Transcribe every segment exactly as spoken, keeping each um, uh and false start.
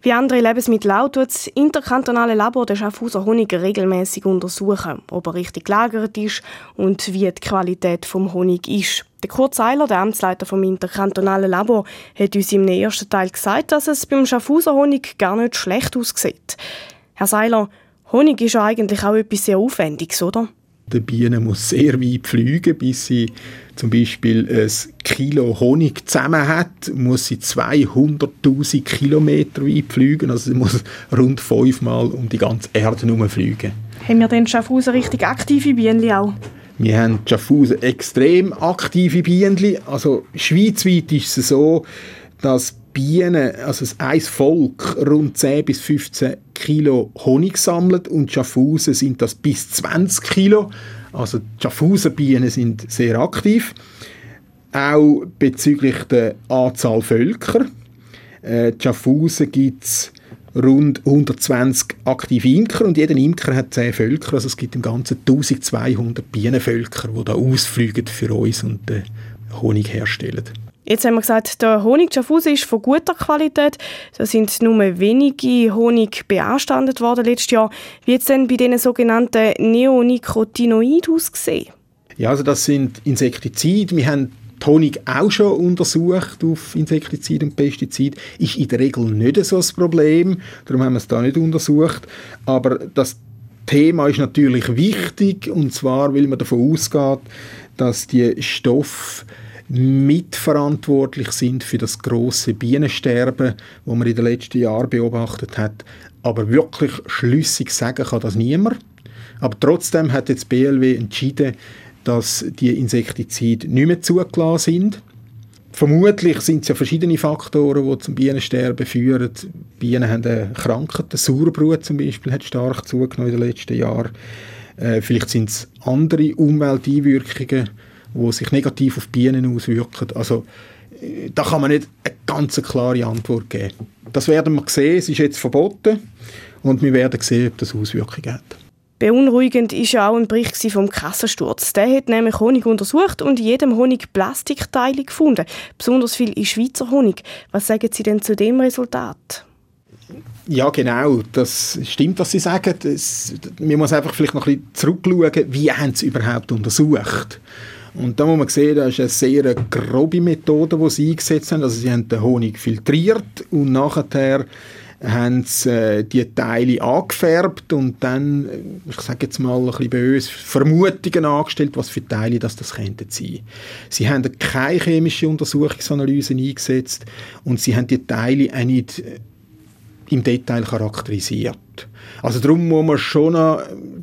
Wie andere Lebensmittel auch, tut das interkantonale Labor den Schaffhauser Honig regelmäßig untersuchen, ob er richtig gelagert ist und wie die Qualität des Honig ist. Der Kurt Seiler, der Amtsleiter vom interkantonalen Labor, hat uns im ersten Teil gesagt, dass es beim Schaffhauser Honig gar nicht schlecht aussieht. Herr Seiler, Honig ist ja eigentlich auch etwas sehr Aufwendiges, oder? Die Biene muss sehr weit fliegen, bis sie zum Beispiel ein Kilo Honig zusammen hat, muss sie zweihunderttausend Kilometer weit fliegen. Also sie muss rund fünfmal um die ganze Erde herumfliegen. Haben wir denn Schaffhausen richtig aktive Bienen auch? Wir haben in Schaffhausen extrem aktive Bienen. Also schweizweit ist es so, dass Bienen, also ein Volk, rund zehn bis fünfzehn Kilo Honig sammelt und Schaffhausen sind das bis zwanzig Kilo. Also die Schaffhauser Bienen sind sehr aktiv. Auch bezüglich der Anzahl Völker. Äh, in Schaffhausen gibt es rund hundertzwanzig aktive Imker und jeder Imker hat zehn Völker. Also es gibt im Ganzen eintausendzweihundert Bienenvölker, die da ausfliegen für uns und den Honig herstellen. Jetzt haben wir gesagt, der Honig Schaffhausen ist von guter Qualität. Da sind nur wenige Honig beanstandet worden letztes Jahr. Wie hat es denn bei diesen sogenannten Neonicotinoiden ausgesehen? Ja, also das sind Insektizide. Wir haben die Honig auch schon untersucht auf Insektizide und Pestizide. Ist in der Regel nicht so ein Problem. Darum haben wir es da nicht untersucht. Aber das Thema ist natürlich wichtig. Und zwar, weil man davon ausgeht, dass die Stoffe mitverantwortlich sind für das grosse Bienensterben, das man in den letzten Jahren beobachtet hat. Aber wirklich schlüssig sagen kann das niemand. Aber trotzdem hat jetzt die B L W entschieden, dass die Insektizide nicht mehr zugelassen sind. Vermutlich sind es ja verschiedene Faktoren, die zum Bienensterben führen. Die Bienen haben eine Krankheit, der Sauerbrut zum Beispiel hat stark zugenommen in den letzten Jahren. Äh, vielleicht sind es andere Umwelteinwirkungen, die sich negativ auf die Bienen auswirken. Also, da kann man nicht eine ganz klare Antwort geben. Das werden wir sehen, es ist jetzt verboten und wir werden sehen, ob das Auswirkungen hat. Beunruhigend war ja auch ein Bericht vom Kassensturz. Der hat nämlich Honig untersucht und in jedem Honig Plastikteile gefunden. Besonders viel in Schweizer Honig. Was sagen Sie denn zu dem Resultat? Ja, genau. Das stimmt, was Sie sagen. Das, man muss einfach vielleicht noch ein bisschen zurückschauen, wie haben Sie überhaupt untersucht? Und da muss man sehen, das ist eine sehr grobe Methode, die sie eingesetzt haben. Also sie haben den Honig filtriert und nachher haben sie äh, die Teile angefärbt und dann, ich sage jetzt mal ein bisschen böse, Vermutungen angestellt, was für Teile das, das könnten sein. Sie haben keine chemische Untersuchungsanalyse eingesetzt und sie haben die Teile auch nicht im Detail charakterisiert. Also darum muss man schon noch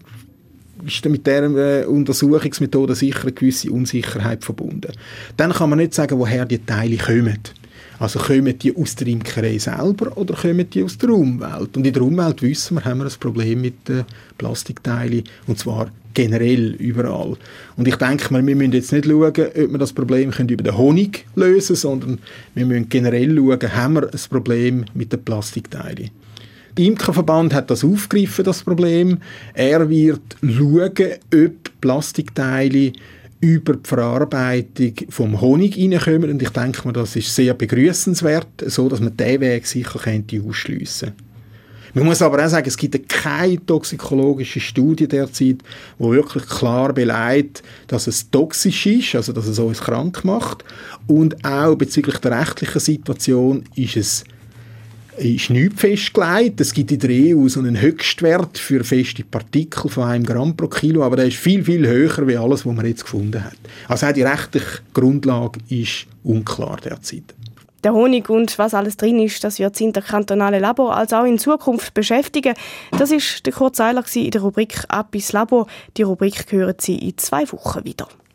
ist mit dieser Untersuchungsmethode sicher eine gewisse Unsicherheit verbunden. Dann kann man nicht sagen, woher die Teile kommen. Also kommen die aus der Imkerei selber oder kommen die aus der Umwelt? Und in der Umwelt wissen wir, haben wir ein Problem mit den Plastikteilen, und zwar generell überall. Und ich denke mal, wir müssen jetzt nicht schauen, ob wir das Problem über den Honig lösen können, sondern wir müssen generell schauen, haben wir ein Problem mit den Plastikteilen. Der Imkerverband hat das aufgegriffen, das Problem. Er wird schauen, ob Plastikteile über die Verarbeitung vom Honig reinkommen. Und ich denke mir, das ist sehr begrüßenswert, so dass man diesen Weg sicher könnte ausschliessen. Man muss aber auch sagen, es gibt keine toxikologische Studie derzeit, die wirklich klar beleidigt, dass es toxisch ist, also dass es uns krank macht. Und auch bezüglich der rechtlichen Situation ist es ist nichts festgelegt. Es gibt in der E U so einen Höchstwert für feste Partikel von einem Gramm pro Kilo, aber der ist viel, viel höher als alles, was man jetzt gefunden hat. Also auch die rechtliche Grundlage ist unklar derzeit. Der Honig und was alles drin ist, das wird das interkantonale Labor also auch in Zukunft beschäftigen. Das war der Kurt Seiler in der Rubrik «Ab ins Labor». Die Rubrik hören Sie in zwei Wochen wieder.